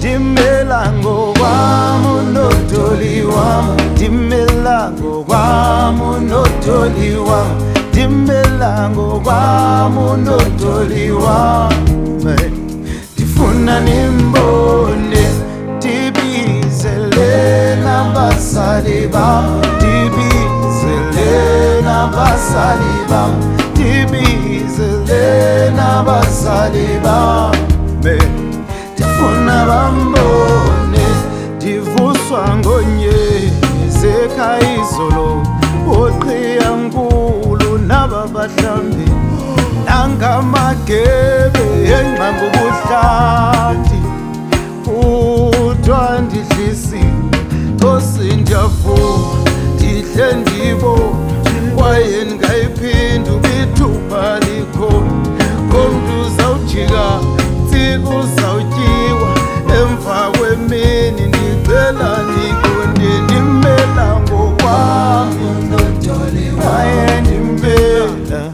Dimela ngokwami unodoli wami, dimela ngokwami unodoli wami, dimela ngokwami unodoli wami. Ndifuna nimbone, ndibizele nabazali bam, ndibizele nabazali bam, ndibizele nabazali bam. Ndifuna bambone, ndivuswa ngonyezi ekhaya izolo, oqhiyankulu naba bahlambi nangamagebe engqanga ubuhlanti. Kuthiwa ndidlisiwe, Nkosi ndiyavuma, ndihle ndibona kwaye ndingayiphinda ubithuba likhona. Komntu uzawujika tsika uzawutyiwa, emva kwemini ndicela ndiqonde, ndimela ngokwami kwaye ndimela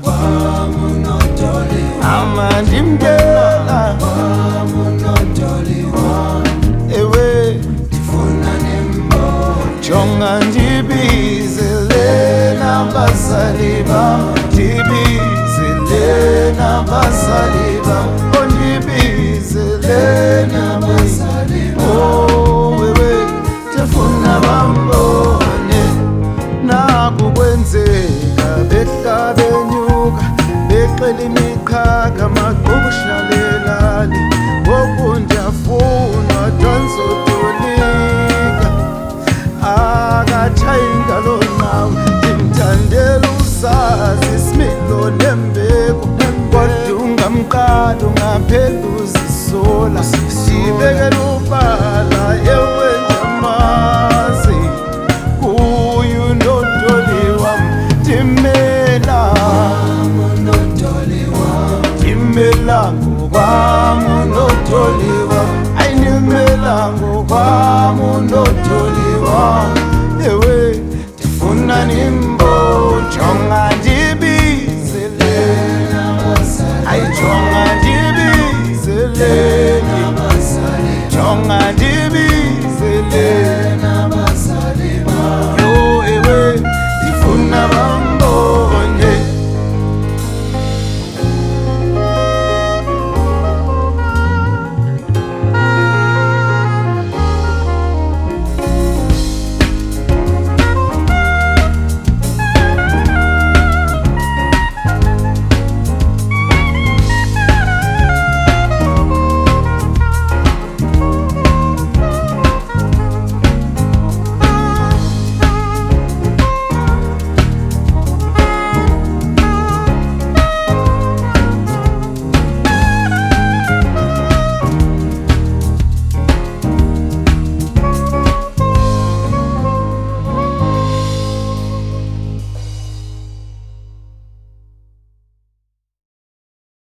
ama ndimela ewe. Jonga ndibizele nabazali bam, ndibizele nabazali bam, oh ndibizele nabazali bam. Oh wewe ndifuna bambone, naku kwenzeka behla benyuka, beqela imiqhaka amaqhosha lelali. Ngoku ndiyafuna ndandizotolika, akatshayi ngalo nqawe, ndimthandela usazi isimilo nembeko. Kodwa ungamqali ungaphela uzisola, sibekela